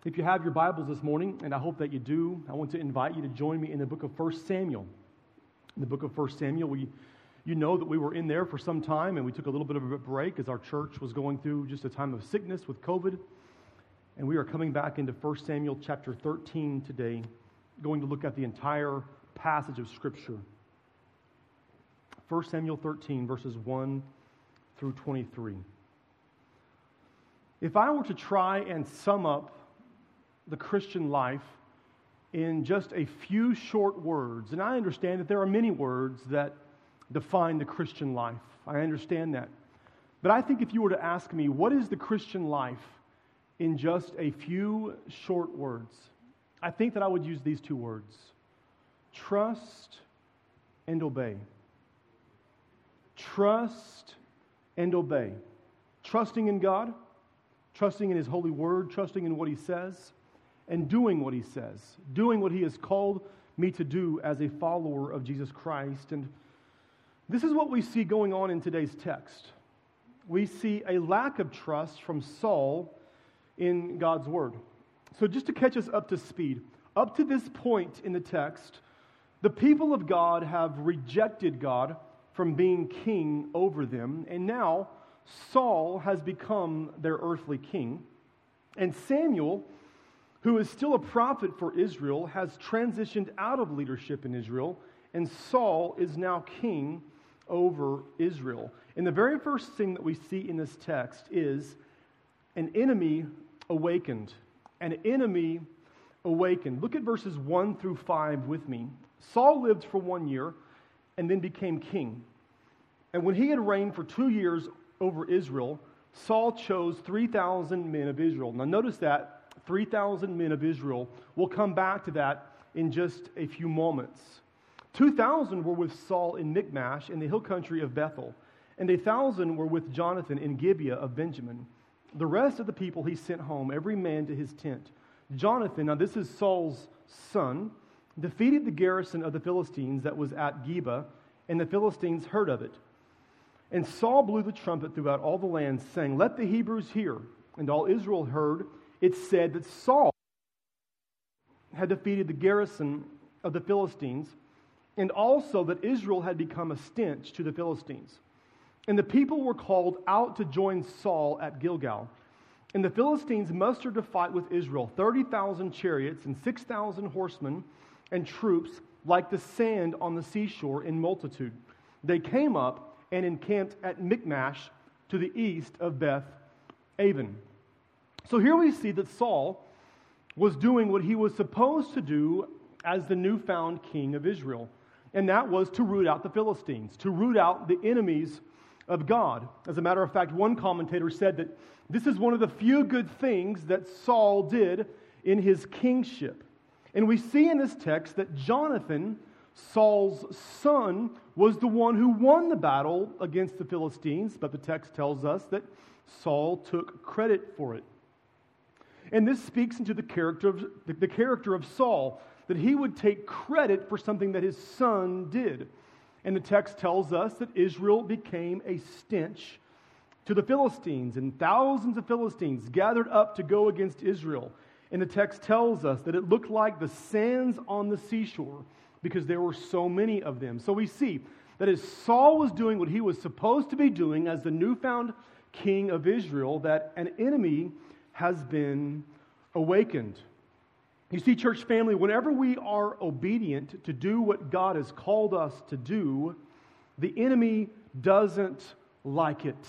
If you have your Bibles this morning, and I hope that you do, I want to invite you to join me in the book of 1 Samuel. In the book of 1 Samuel, you know that we were in there for some time, and we took a little bit of a break as our church was going through just a time of sickness with COVID. And we are coming back into 1 Samuel chapter 13 today, going to look at the entire passage of Scripture. 1 Samuel 13, verses 1 through 23. If I were to try and sum up the Christian life in just a few short words, and I understand that there are many words that define the Christian life. I understand that. But I think if you were to ask me, what is the Christian life in just a few short words, I think that I would use these two words: trust and obey. Trust and obey. Trusting in God, trusting in His holy word, trusting in what He says, and doing what He says, doing what He has called me to do as a follower of Jesus Christ. And this is what we see going on in today's text. We see a lack of trust from Saul in God's word. So just to catch us up to speed, up to this point in the text, the people of God have rejected God from being king over them, and now Saul has become their earthly king. And Samuel, who is still a prophet for Israel, has transitioned out of leadership in Israel, and Saul is now king over Israel. And the very first thing that we see in this text is an enemy awakened. An enemy awakened. Look at verses 1 through 5 with me. Saul lived for 1 year and then became king. And when he had reigned for 2 years over Israel, Saul chose 3,000 men of Israel. Now notice that 3,000 men of Israel. We'll come back to that in just a few moments. 2,000 were with Saul in Michmash in the hill country of Bethel, and 1,000 were with Jonathan in Gibeah of Benjamin. The rest of the people he sent home, every man to his tent. Jonathan, now this is Saul's son, defeated the garrison of the Philistines that was at Geba, and the Philistines heard of it. And Saul blew the trumpet throughout all the land, saying, "Let the Hebrews hear." And all Israel heard. It said that Saul had defeated the garrison of the Philistines, and also that Israel had become a stench to the Philistines. And the people were called out to join Saul at Gilgal. And the Philistines mustered to fight with Israel 30,000 chariots and 6,000 horsemen and troops like the sand on the seashore in multitude. They came up and encamped at Michmash to the east of Beth Aven. So here we see that Saul was doing what he was supposed to do as the newfound king of Israel, and that was to root out the Philistines, to root out the enemies of God. As a matter of fact, one commentator said that this is one of the few good things that Saul did in his kingship. And we see in this text that Jonathan, Saul's son, was the one who won the battle against the Philistines, but the text tells us that Saul took credit for it. And this speaks into the character of Saul, that he would take credit for something that his son did. And the text tells us that Israel became a stench to the Philistines, and thousands of Philistines gathered up to go against Israel. And the text tells us that it looked like the sands on the seashore because there were so many of them. So we see that as Saul was doing what he was supposed to be doing as the newfound king of Israel, that an enemy has been awakened. You see, church family, whenever we are obedient to do what God has called us to do, the enemy doesn't like it.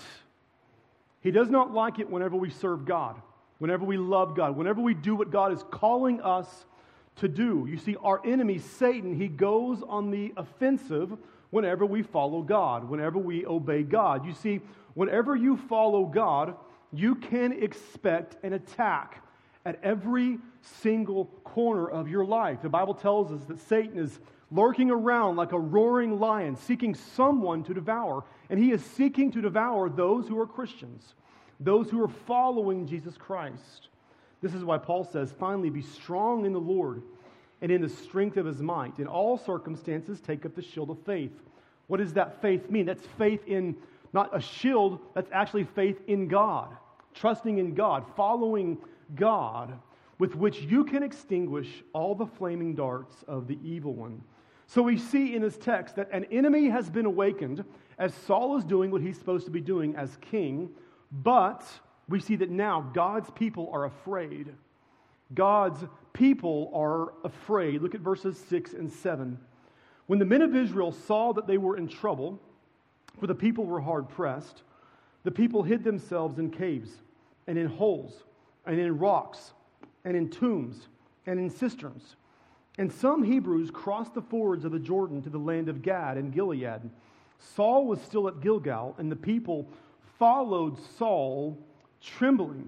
He does not like it whenever we serve God, whenever we love God, whenever we do what God is calling us to do. You see, our enemy, Satan, he goes on the offensive whenever we follow God, whenever we obey God. You see, whenever you follow God, you can expect an attack at every single corner of your life. The Bible tells us that Satan is lurking around like a roaring lion, seeking someone to devour. And he is seeking to devour those who are Christians, those who are following Jesus Christ. This is why Paul says, "Finally, be strong in the Lord and in the strength of His might. In all circumstances, take up the shield of faith." What does that faith mean? That's faith in not a shield, that's actually faith in God. Trusting in God, following God. with which you can extinguish all the flaming darts of the evil one. So we see in this text that an enemy has been awakened as Saul is doing what he's supposed to be doing as king, but we see that now God's people are afraid. God's people are afraid. Look at verses 6 and 7. When the men of Israel saw that they were in trouble, for the people were hard pressed, the people hid themselves in caves and in holes and in rocks and in tombs and in cisterns. And some Hebrews crossed the fords of the Jordan to the land of Gad and Gilead. Saul was still at Gilgal, and the people followed Saul trembling.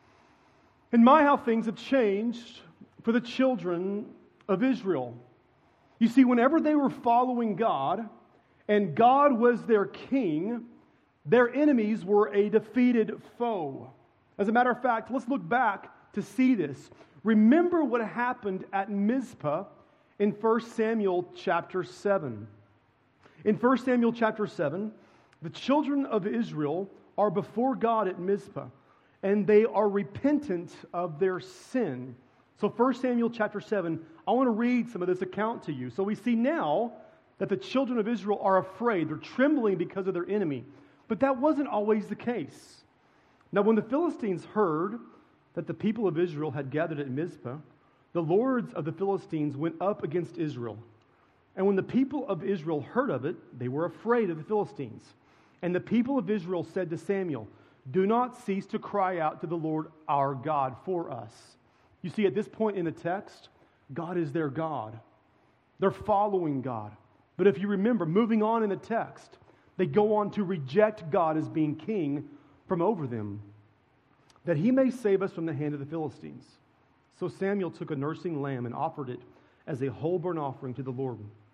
And my, how things have changed for the children of Israel. You see, whenever they were following God, and God was their king, their enemies were a defeated foe. As a matter of fact, let's look back to see this. Remember what happened at Mizpah in 1 Samuel chapter 7. In 1 Samuel chapter 7, the children of Israel are before God at Mizpah, and they are repentant of their sin. So 1 Samuel chapter 7, I want to read some of this account to you. So we see now that the children of Israel are afraid. They're trembling because of their enemy. But that wasn't always the case. Now when the Philistines heard that the people of Israel had gathered at Mizpah, the lords of the Philistines went up against Israel. And when the people of Israel heard of it, they were afraid of the Philistines. And the people of Israel said to Samuel, "Do not cease to cry out to the Lord our God for us." You see, at this point in the text, God is their God. They're following God. But if you remember, moving on in the text, they go on to reject God as being king from over them, that he may save us from the hand of the Philistines. So Samuel took a nursing lamb and offered it as a whole burnt offering to the Lord.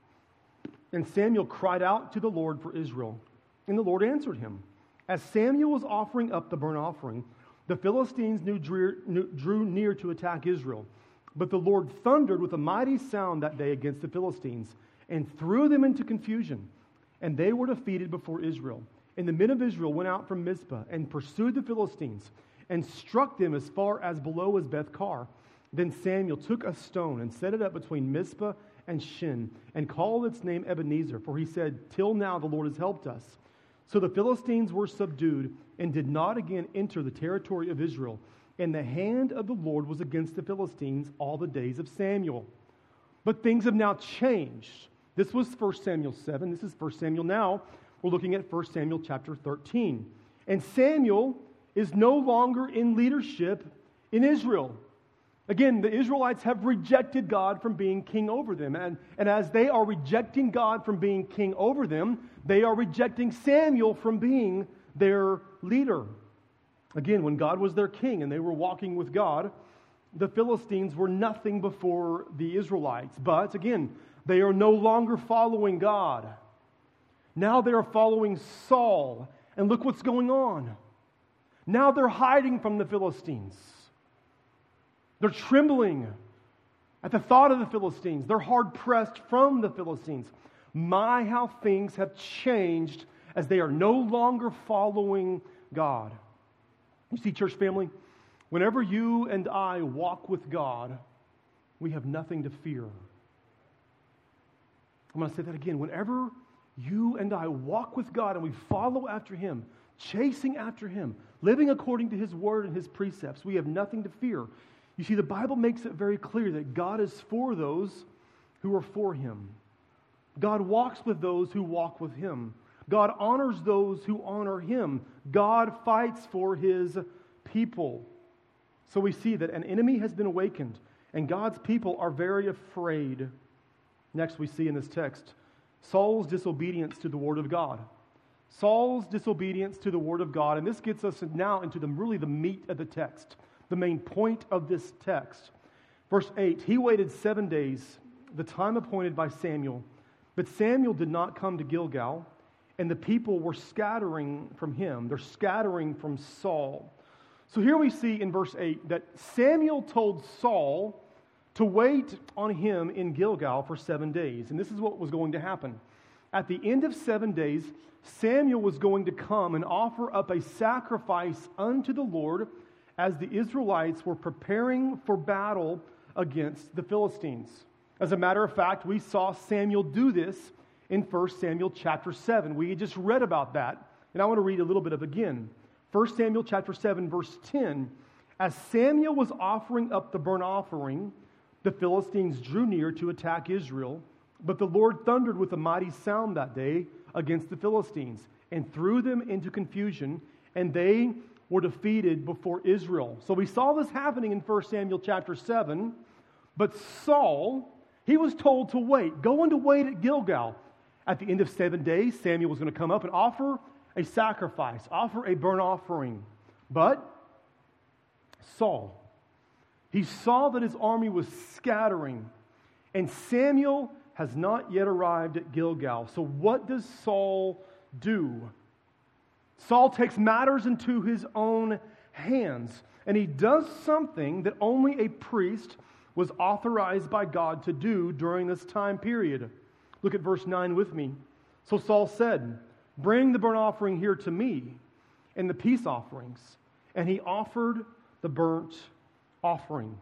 And Samuel cried out to the Lord for Israel, and the Lord answered him. As Samuel was offering up the burnt offering, the Philistines drew near to attack Israel. But the Lord thundered with a mighty sound that day against the Philistines and threw them into confusion, and they were defeated before Israel. And the men of Israel went out from Mizpah and pursued the Philistines and struck them as far as below as Beth-kar. Then Samuel took a stone and set it up between Mizpah and Shin and called its name Ebenezer, for he said, "Till now the Lord has helped us." So the Philistines were subdued and did not again enter the territory of Israel. And the hand of the Lord was against the Philistines all the days of Samuel. But things have now changed. This was 1 Samuel 7. This is 1 Samuel now. We're looking at 1 Samuel chapter 13. And Samuel is no longer in leadership in Israel. Again, the Israelites have rejected God from being king over them. And as they are rejecting God from being king over them, they are rejecting Samuel from being their leader. Again, when God was their king and they were walking with God, the Philistines were nothing before the Israelites. But again, they are no longer following God. Now they are following Saul. And look what's going on. Now they're hiding from the Philistines. They're trembling at the thought of the Philistines. They're hard-pressed from the Philistines. My, how things have changed as they are no longer following God. You see, church family, whenever you and I walk with God, we have nothing to fear. I'm going to say that again. Whenever you and I walk with God and we follow after Him, chasing after Him, living according to His word and His precepts, we have nothing to fear. You see, the Bible makes it very clear that God is for those who are for Him. God walks with those who walk with Him. God honors those who honor Him. God fights for His people. So we see that an enemy has been awakened, and God's people are very afraid. Next, we see in this text Saul's disobedience to the Word of God. Saul's disobedience to the Word of God, and this gets us now into the meat of the text, the main point of this text. Verse 8, he waited 7 days, the time appointed by Samuel, but Samuel did not come to Gilgal, and the people were scattering from him. They're scattering from Saul. So here we see in verse 8 that Samuel told Saul to wait on him in Gilgal for 7 days. And this is what was going to happen. At the end of 7 days, Samuel was going to come and offer up a sacrifice unto the Lord as the Israelites were preparing for battle against the Philistines. As a matter of fact, we saw Samuel do this in 1 Samuel chapter 7. We just read about that, and I want to read a little bit of it again. 1 Samuel chapter 7, verse 10. As Samuel was offering up the burnt offering, the Philistines drew near to attack Israel, but the Lord thundered with a mighty sound that day against the Philistines and threw them into confusion, and they were defeated before Israel. So we saw this happening in 1 Samuel chapter 7, but Saul, he was told to wait. Go and to wait at Gilgal. At the end of 7 days, Samuel was going to come up and offer a sacrifice, offer a burnt offering. But Saul, he saw that his army was scattering, and Samuel has not yet arrived at Gilgal. So what does Saul do? Saul takes matters into his own hands, and he does something that only a priest was authorized by God to do during this time period. Look at verse 9 with me. So Saul said, "Bring the burnt offering here to me, and the peace offerings." And he offered the burnt offering.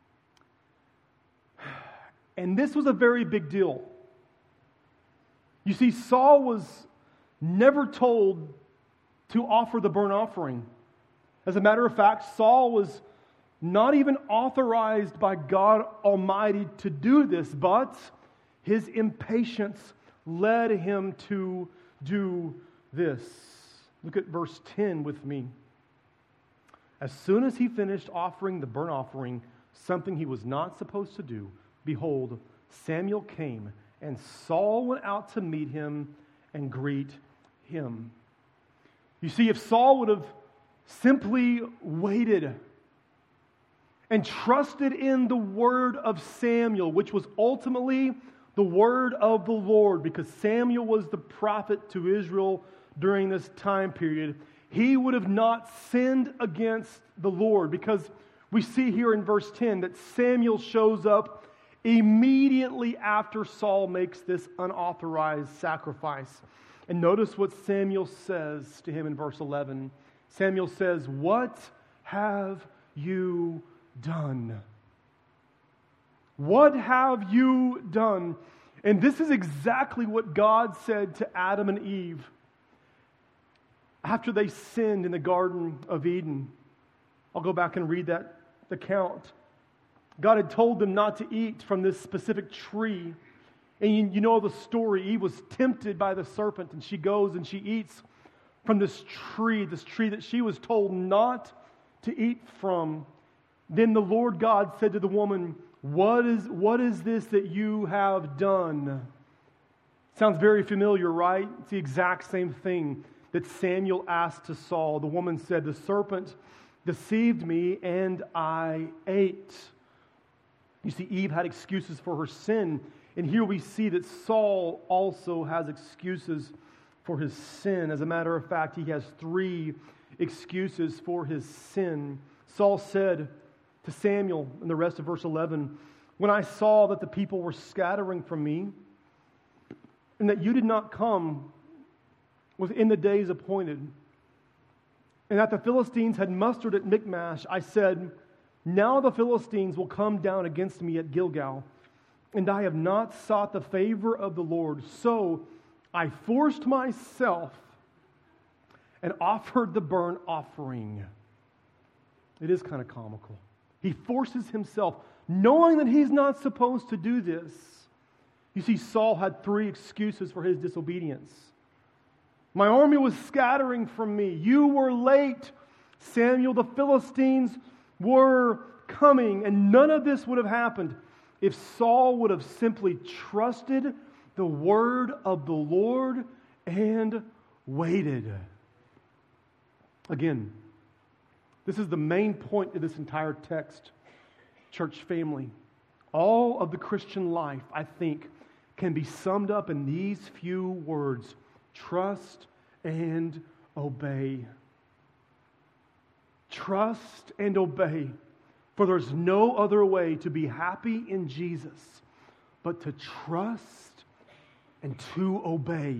And this was a very big deal. You see, Saul was never told to offer the burnt offering. As a matter of fact, Saul was not even authorized by God Almighty to do this, but his impatience led him to do this. Look at verse 10 with me. As soon as he finished offering the burnt offering, something he was not supposed to do, behold, Samuel came, and Saul went out to meet him and greet him. You see, if Saul would have simply waited and trusted in the word of Samuel, which was ultimately the word of the Lord, because Samuel was the prophet to Israel during this time period, he would have not sinned against the Lord, because we see here in verse 10 that Samuel shows up immediately after Saul makes this unauthorized sacrifice. And notice what Samuel says to him in verse 11. Samuel says, "What have you done?" What have you done? And this is exactly what God said to Adam and Eve after they sinned in the Garden of Eden. I'll go back and read that account. God had told them not to eat from this specific tree. And you know the story. Eve was tempted by the serpent, and she goes and she eats from this tree that she was told not to eat from. Then the Lord God said to the woman, What is this that you have done? Sounds very familiar, right? It's the exact same thing that Samuel asked to Saul. The woman said, "The serpent deceived me, and I ate." You see, Eve had excuses for her sin. And here we see that Saul also has excuses for his sin. As a matter of fact, he has 3 excuses for his sin. Saul said to Samuel in the rest of verse 11, "When I saw that the people were scattering from me, and that you did not come within the days appointed, and that the Philistines had mustered at Michmash, I said, 'Now the Philistines will come down against me at Gilgal, and I have not sought the favor of the Lord. So I forced myself and offered the burnt offering.'" It is kind of comical. He forces himself, knowing that he's not supposed to do this. You see, Saul had 3 excuses for his disobedience. "My army was scattering from me. You were late, Samuel. The Philistines were coming." And none of this would have happened if Saul would have simply trusted the word of the Lord and waited. Again, this is the main point of this entire text, church family. All of the Christian life, I think, can be summed up in these few words: trust and obey. Trust and obey. For there's no other way to be happy in Jesus but to trust and to obey.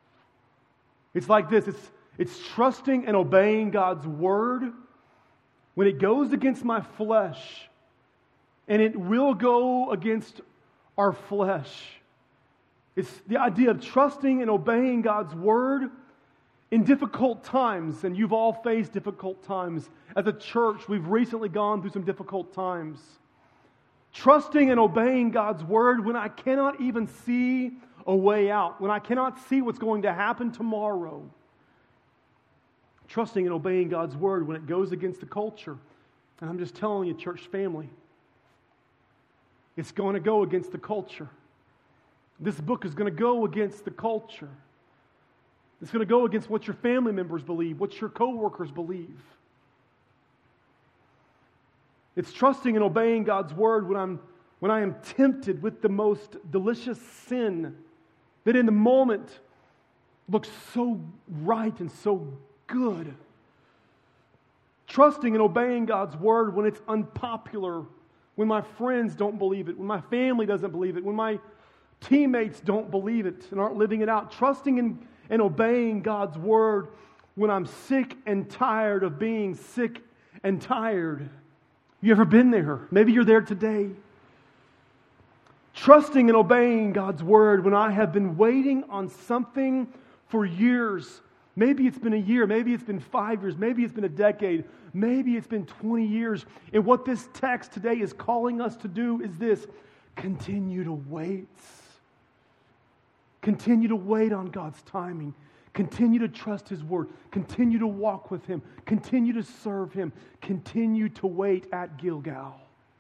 It's like this. It's trusting and obeying God's word when it goes against my flesh, and it will go against our flesh, it's the idea of trusting and obeying God's Word in difficult times. And you've all faced difficult times. As a church, we've recently gone through some difficult times. Trusting and obeying God's Word when I cannot even see a way out, when I cannot see what's going to happen tomorrow. Trusting and obeying God's Word when it goes against the culture. And I'm just telling you, church family, it's going to go against the culture. This book is going to go against the culture. It's going to go against what your family members believe, what your coworkers believe. It's trusting and obeying God's Word when I am tempted with the most delicious sin that in the moment looks so right and so good. Trusting and obeying God's Word when it's unpopular, when my friends don't believe it, when my family doesn't believe it, when my teammates don't believe it and aren't living it out. Trusting and obeying God's Word when I'm sick and tired of being sick and tired. You ever been there? Maybe you're there today. Trusting and obeying God's Word when I have been waiting on something for years. Maybe it's been a year, maybe it's been 5 years, maybe it's been a decade, maybe it's been 20 years. And what this text today is calling us to do is this: continue to wait. Continue to wait on God's timing. Continue to trust His Word. Continue to walk with Him. Continue to serve Him. Continue to wait at Gilgal.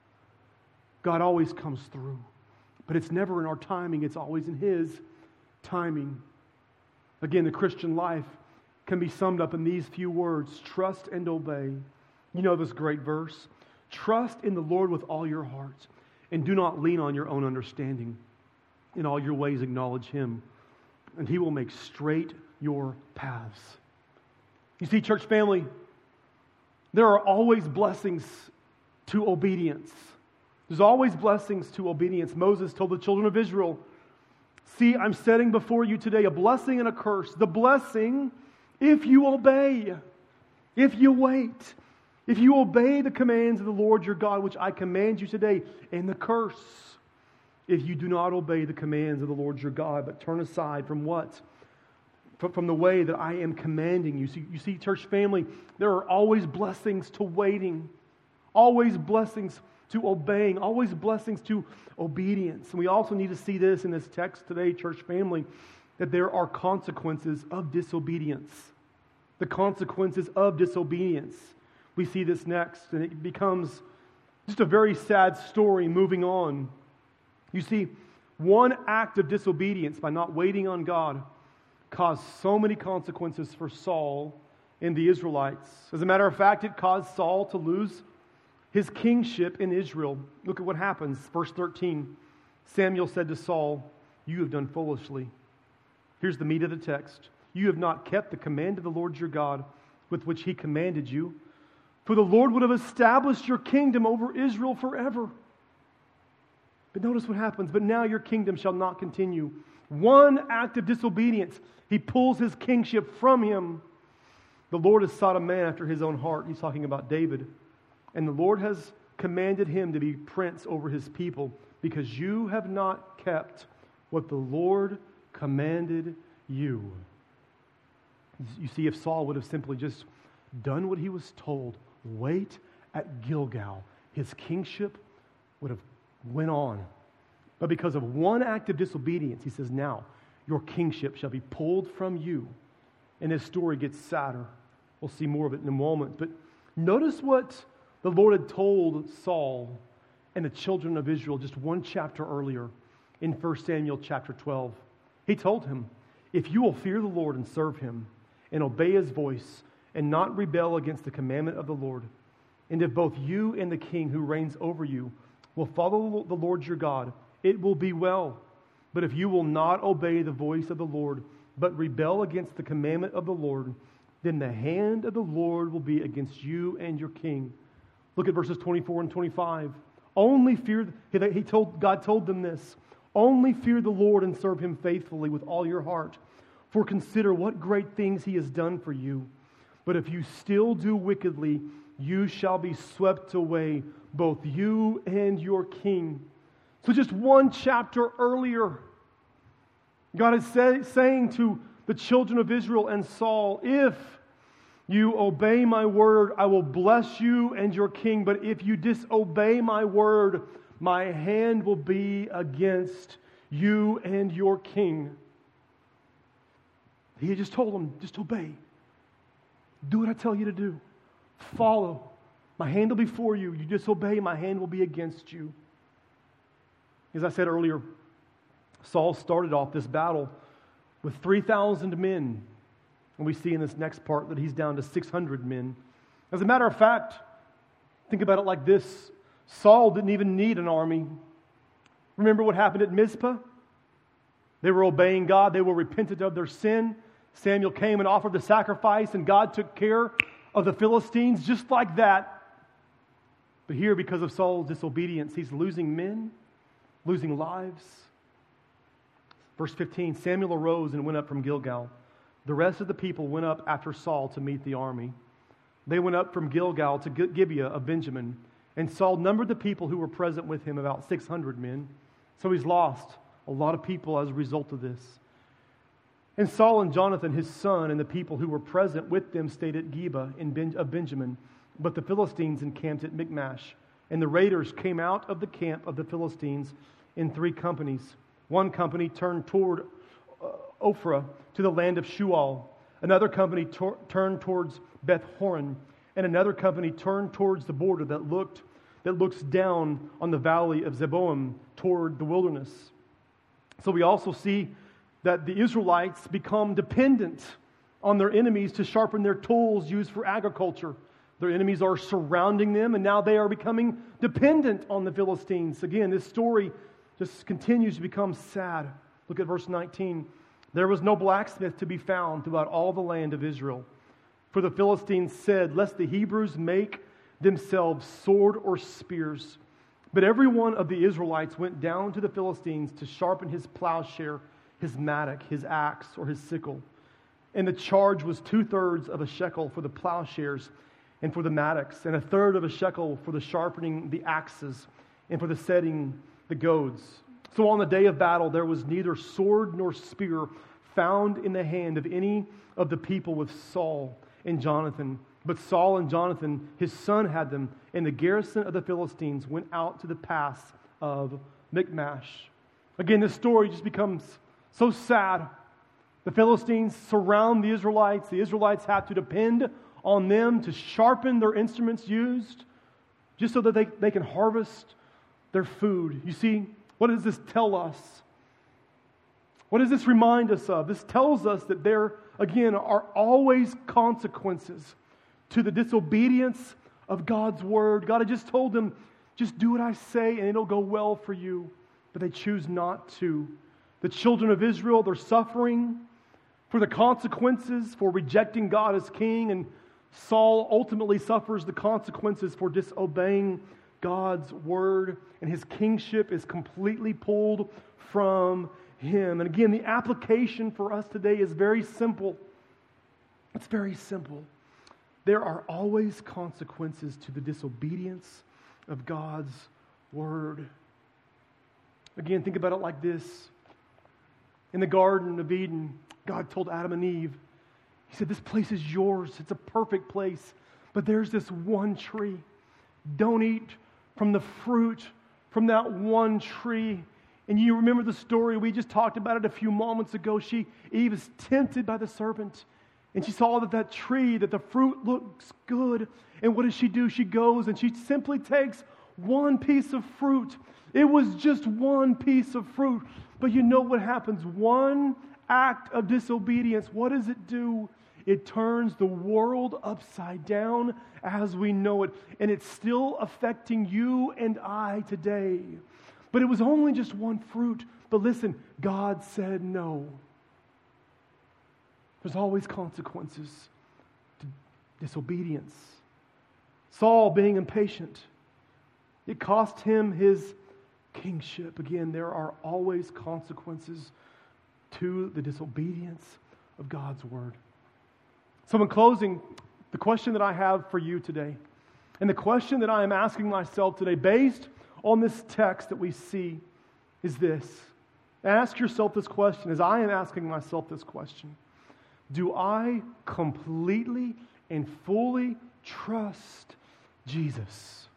God always comes through. But it's never in our timing. It's always in His timing. Again, the Christian life can be summed up in these few words: trust and obey. You know this great verse. Trust in the Lord with all your heart, and do not lean on your own understanding. In all your ways acknowledge Him, and He will make straight your paths. You see, church family, there are always blessings to obedience. There's always blessings to obedience. Moses told the children of Israel, "See, I'm setting before you today a blessing and a curse. The blessing, if you obey, if you wait, if you obey the commands of the Lord your God, which I command you today, and the curse, if you do not obey the commands of the Lord your God, but turn aside from what? From the way that I am commanding you." You see, church family, there are always blessings to waiting, always blessings to obeying, always blessings to obedience. And we also need to see this in this text today, church family, that there are consequences of disobedience. The consequences of disobedience. We see this next, and it becomes just a very sad story moving on. You see, one act of disobedience by not waiting on God caused so many consequences for Saul and the Israelites. As a matter of fact, it caused Saul to lose his kingship in Israel. Look at what happens. Verse 13. Samuel said to Saul, "You have done foolishly." Here's the meat of the text. "You have not kept the command of the Lord your God with which He commanded you. For the Lord would have established your kingdom over Israel forever." But notice what happens. "But now your kingdom shall not continue." One act of disobedience, he pulls his kingship from him. "The Lord has sought a man after His own heart." He's talking about David. "And the Lord has commanded him to be prince over His people, because you have not kept what the Lord commanded you." You see, if Saul would have simply just done what he was told, wait at Gilgal, his kingship would have went on. But because of one act of disobedience, he says, "Now your kingship shall be pulled from you." And his story gets sadder. We'll see more of it in a moment. But notice what the Lord had told Saul and the children of Israel just one chapter earlier in 1 Samuel chapter 12. He told him, "If you will fear the Lord and serve Him and obey His voice and not rebel against the commandment of the Lord, and if both you and the king who reigns over you will follow the Lord your God, it will be well. But if you will not obey the voice of the Lord, but rebel against the commandment of the Lord, then the hand of the Lord will be against you and your king." Look at verses 24 and 25. Only fear, God told them this, "Only fear the Lord and serve Him faithfully with all your heart. For consider what great things He has done for you. But if you still do wickedly, you shall be swept away, both you and your king. So just one chapter earlier, God is saying to the children of Israel and Saul, if you obey my word, I will bless you and your king. But if you disobey my word, my hand will be against you and your king. He just told them, just obey. Do what I tell you to do. Follow. My hand will be for you. You disobey, my hand will be against you. As I said earlier, Saul started off this battle with 3,000 men. And we see in this next part that he's down to 600 men. As a matter of fact, think about it like this. Saul didn't even need an army. Remember what happened at Mizpah? They were obeying God. They were repentant of their sin. Samuel came and offered the sacrifice, and God took care of the Philistines just like that. But here, because of Saul's disobedience, he's losing men, losing lives. Verse 15, Samuel arose and went up from Gilgal. The rest of the people went up after Saul to meet the army. They went up from Gilgal to Gibeah of Benjamin, and Saul numbered the people who were present with him, about 600 men. So he's lost a lot of people as a result of this. And Saul and Jonathan, his son, and the people who were present with them stayed at Gibeah of Benjamin. But the Philistines encamped at Michmash. And the raiders came out of the camp of the Philistines in 3 companies. One company turned toward Ophrah to the land of Shual. Another company turned towards Beth Horon. And another company turned towards the border that looks down on the valley of Zeboim toward the wilderness. So we also see that the Israelites become dependent on their enemies to sharpen their tools used for agriculture. Their enemies are surrounding them, and now they are becoming dependent on the Philistines. Again, this story just continues to become sad. Look at verse 19. There was no blacksmith to be found throughout all the land of Israel. For the Philistines said, lest the Hebrews make themselves sword or spears. But every one of the Israelites went down to the Philistines to sharpen his plowshare, his mattock, his axe, or his sickle. And the charge was 2/3 of a shekel for the plowshares and for the mattocks, and 1/3 of a shekel for the sharpening the axes and for the setting the goads. So on the day of battle there was neither sword nor spear found in the hand of any of the people with Saul and Jonathan. But Saul and Jonathan, his son, had them, and the garrison of the Philistines went out to the pass of Michmash. Again, this story just becomes so sad. The Philistines surround the Israelites. The Israelites have to depend on them to sharpen their instruments used just so that they can harvest their food. You see, what does this tell us? What does this remind us of? This tells us that there, again, are always consequences to the disobedience of God's word. God had just told them, just do what I say and it'll go well for you. But they choose not to. The children of Israel, they're suffering for the consequences for rejecting God as king, and Saul ultimately suffers the consequences for disobeying God's word, and his kingship is completely pulled from him. And again, the application for us today is very simple. It's very simple. There are always consequences to the disobedience of God's word. Again, think about it like this. In the Garden of Eden, God told Adam and Eve, He said, this place is yours. It's a perfect place. But there's this one tree. Don't eat from the fruit from that one tree. And you remember the story, we just talked about it a few moments ago. Eve is tempted by the serpent. And she saw that tree, that the fruit looks good. And what does she do? She goes and she simply takes one piece of fruit. It was just one piece of fruit. But you know what happens? One act of disobedience, what does it do? It turns the world upside down as we know it. And it's still affecting you and I today. But it was only just one fruit. But listen, God said no. There's always consequences to disobedience. Saul being impatient, it cost him his kingship. Again, there are always consequences to the disobedience of God's word. So in closing, the question that I have for you today And the question that I am asking myself today, based on this text that we see, is this. Ask yourself this question, as I am asking myself this question. Do I completely and fully trust Jesus?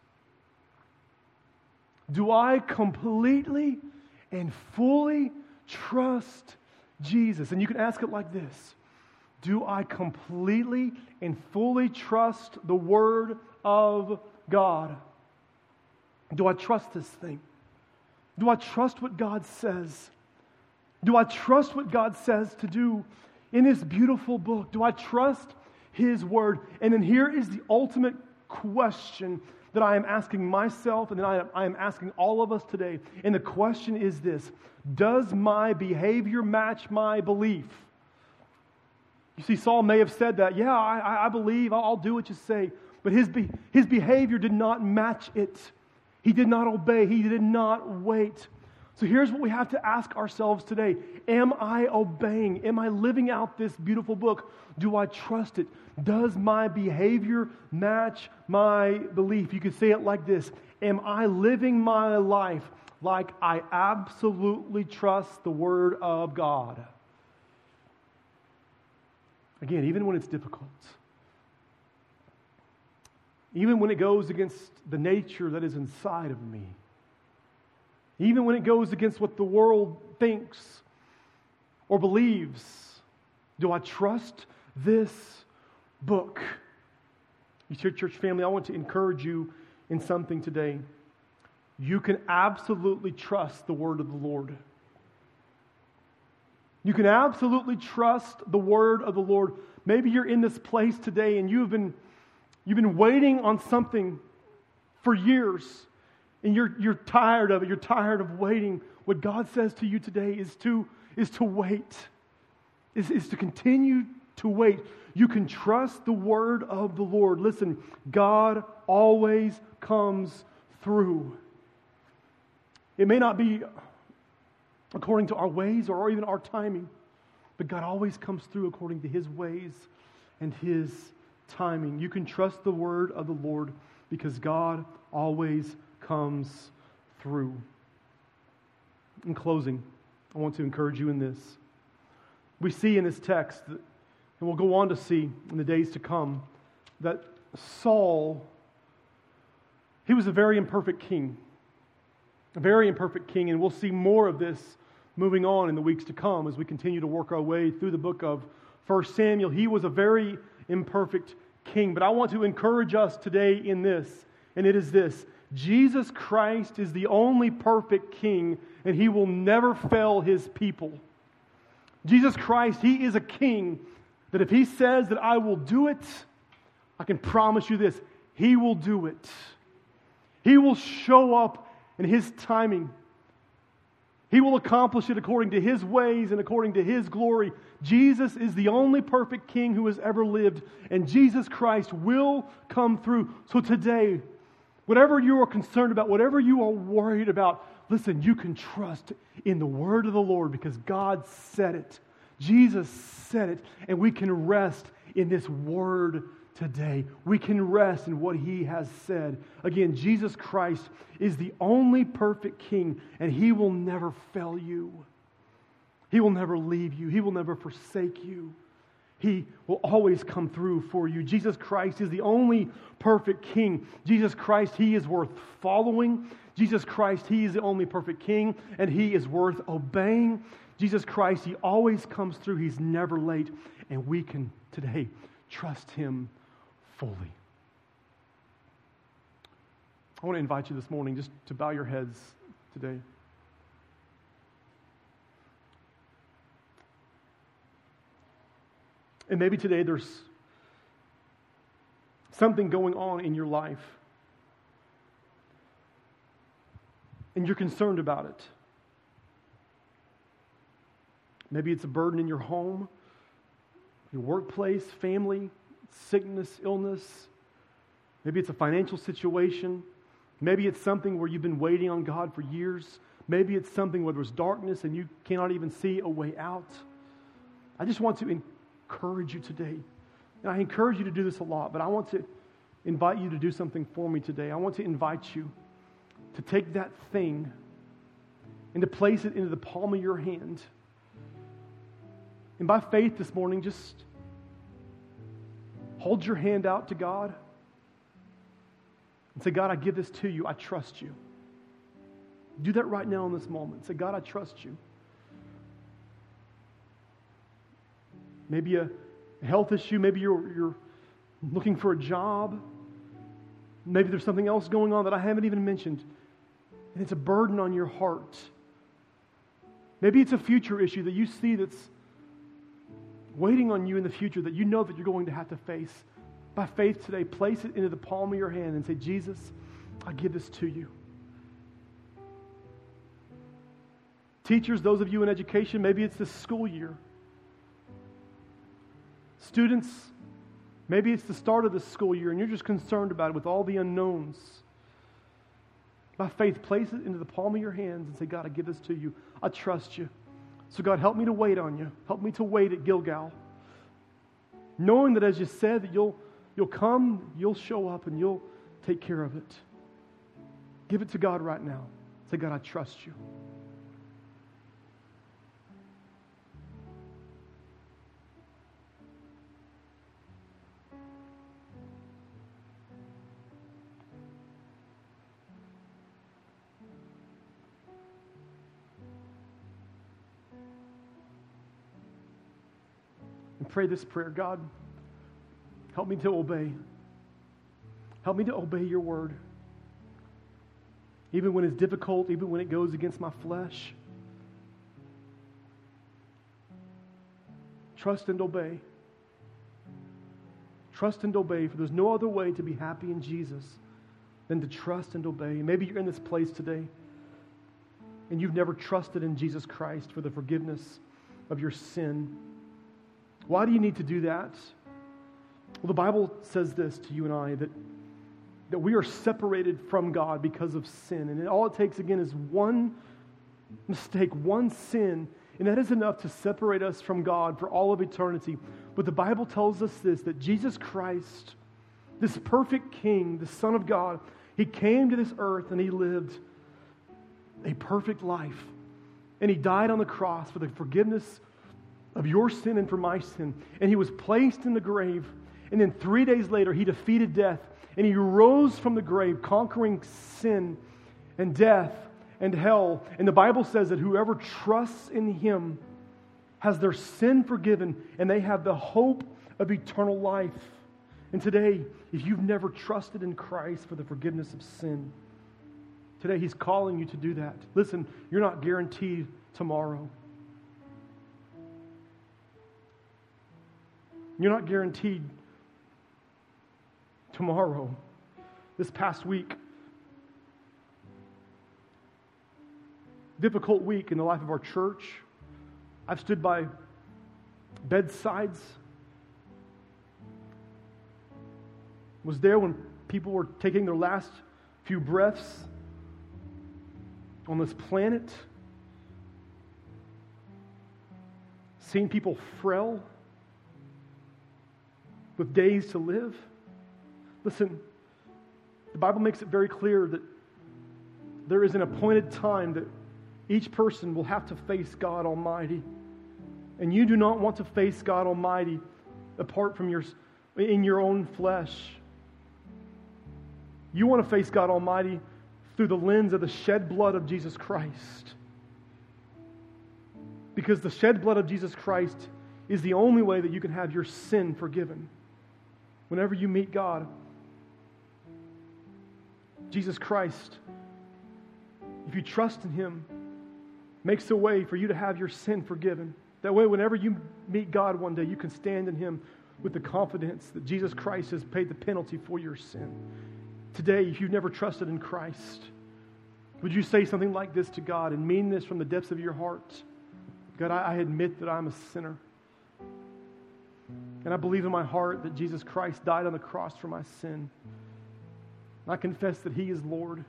Do I completely and fully trust Jesus? And you can ask it like this. Do I completely and fully trust the Word of God? Do I trust this thing? Do I trust what God says? Do I trust what God says to do in this beautiful book? Do I trust His Word? And then here is the ultimate question that I am asking myself and that I am asking all of us today. And the question is this: does my behavior match my belief? You see, Saul may have said that, yeah, I believe, I'll do what you say. But his behavior did not match it. He did not obey. He did not wait. So here's what we have to ask ourselves today. Am I obeying? Am I living out this beautiful book? Do I trust it? Does my behavior match my belief? You could say it like this. Am I living my life like I absolutely trust the Word of God? Again, even when it's difficult, even when it goes against the nature that is inside of me, even when it goes against what the world thinks or believes, do I trust this book? You see, church family, I want to encourage you in something today. You can absolutely trust the Word of the Lord. You can absolutely trust the Word of the Lord. Maybe you're in this place today and you've been waiting on something for years, and you're tired of it. You're tired of waiting. What God says to you today is to wait, is to continue to wait. You can trust the Word of the Lord. Listen, God always comes through. It may not be according to our ways or even our timing, but God always comes through according to His ways and His timing. You can trust the Word of the Lord because God always comes through. In closing, I want to encourage you in this. We see in this text, and we'll go on to see in the days to come, that Saul, he was a very imperfect king. A very imperfect king, and we'll see more of this moving on in the weeks to come as we continue to work our way through the book of 1 Samuel. He was a very imperfect king. But I want to encourage us today in this, and it is this: Jesus Christ is the only perfect king, and He will never fail His people. Jesus Christ, He is a king that if He says that I will do it, I can promise you this: He will do it. He will show up in His timing. He will accomplish it according to His ways and according to His glory. Jesus is the only perfect king who has ever lived, and Jesus Christ will come through. So today, whatever you are concerned about, whatever you are worried about, listen, you can trust in the Word of the Lord because God said it. Jesus said it, and we can rest in this Word today. We can rest in what He has said. Again, Jesus Christ is the only perfect king, and He will never fail you. He will never leave you. He will never forsake you. He will always come through for you. Jesus Christ is the only perfect king. Jesus Christ, He is worth following. Jesus Christ, He is the only perfect king, and He is worth obeying. Jesus Christ, He always comes through. He's never late, and we can today trust Him fully. I want to invite you this morning just to bow your heads today. And maybe today there's something going on in your life, and you're concerned about it. Maybe it's a burden in your home, your workplace, family, sickness, illness. Maybe it's a financial situation. Maybe it's something where you've been waiting on God for years. Maybe it's something where there's darkness and you cannot even see a way out. I just want to encourage you today. And I encourage you to do this a lot, but I want to invite you to do something for me today. I want to invite you to take that thing and to place it into the palm of your hand. And by faith this morning, just hold your hand out to God and say, God, I give this to you. I trust you. Do that right now in this moment. Say, God, I trust you. Maybe a health issue. Maybe you're looking for a job. Maybe there's something else going on that I haven't even mentioned, and it's a burden on your heart. Maybe it's a future issue that you see that's waiting on you in the future that you know that you're going to have to face. By faith today, place it into the palm of your hand and say, Jesus, I give this to you. Teachers, those of you in education, maybe it's this school year. Students, maybe it's the start of the school year and you're just concerned about it with all the unknowns. By faith, place it into the palm of your hands and say, God, I give this to you. I trust you. So God, help me to wait on you. Help me to wait at Gilgal. Knowing that as you said that you'll come, you'll show up and you'll take care of it. Give it to God right now. Say, God, I trust you. And pray this prayer. God, help me to obey. Help me to obey your word. Even when it's difficult, even when it goes against my flesh. Trust and obey. Trust and obey, for there's no other way to be happy in Jesus than to trust and obey. And maybe you're in this place today and you've never trusted in Jesus Christ for the forgiveness of your sin. Why do you need to do that? Well, the Bible says this to you and I, that we are separated from God because of sin. And all it takes, again, is one mistake, one sin, and that is enough to separate us from God for all of eternity. But the Bible tells us this, that Jesus Christ, this perfect King, the Son of God, He came to this earth and He lived a perfect life. And He died on the cross for the forgiveness of your sin and for my sin. And He was placed in the grave. And then 3 days later, He defeated death. And He rose from the grave, conquering sin and death and hell. And the Bible says that whoever trusts in Him has their sin forgiven, and they have the hope of eternal life. And today, if you've never trusted in Christ for the forgiveness of sin, today He's calling you to do that. Listen, you're not guaranteed tomorrow. You're not guaranteed tomorrow. This past week, difficult week in the life of our church. I've stood by bedsides. Was there when people were taking their last few breaths on this planet. Seeing people frail with days to live. Listen, the Bible makes it very clear that there is an appointed time that each person will have to face God Almighty. And you do not want to face God Almighty apart from in your own flesh. You want to face God Almighty through the lens of the shed blood of Jesus Christ. Because the shed blood of Jesus Christ is the only way that you can have your sin forgiven. Whenever you meet God, Jesus Christ, if you trust in Him, makes a way for you to have your sin forgiven. That way, whenever you meet God one day, you can stand in Him with the confidence that Jesus Christ has paid the penalty for your sin. Today, if you've never trusted in Christ, would you say something like this to God and mean this from the depths of your heart? God, I admit that I'm a sinner. And I believe in my heart that Jesus Christ died on the cross for my sin. I confess that He is Lord.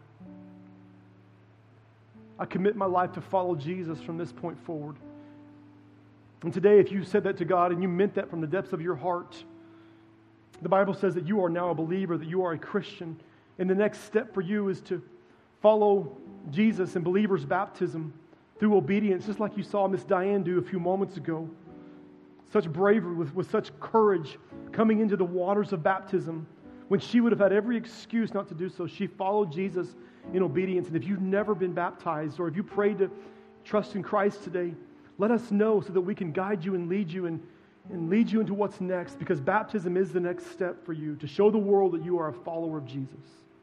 I commit my life to follow Jesus from this point forward. And today, if you said that to God and you meant that from the depths of your heart, The Bible says that you are now a believer, that you are a Christian. And the next step for you is to follow Jesus in believer's baptism through obedience, just like you saw Miss Diane do a few moments ago. Such bravery, with such courage, coming into the waters of baptism when she would have had every excuse not to do so. She followed Jesus in obedience. And if you've never been baptized, or if you prayed to trust in Christ today, let us know so that we can guide you and lead you into what's next, because baptism is the next step for you to show the world that you are a follower of Jesus.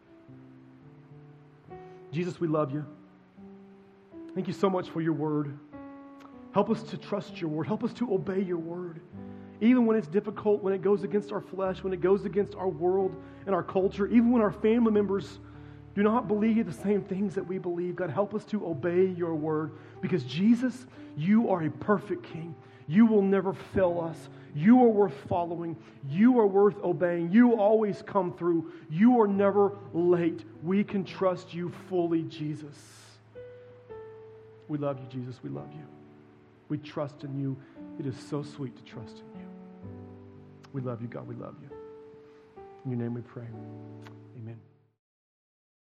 Jesus, we love you. Thank you so much for your word. Help us to trust your word. Help us to obey your word. Even when it's difficult, when it goes against our flesh, when it goes against our world and our culture, even when our family members do not believe the same things that we believe. God, help us to obey your word, because Jesus, you are a perfect King. You will never fail us. You are worth following. You are worth obeying. You always come through. You are never late. We can trust you fully, Jesus. We love you, Jesus. We love you. We trust in you. It is so sweet to trust in you. We love you, God. We love you. In your name we pray.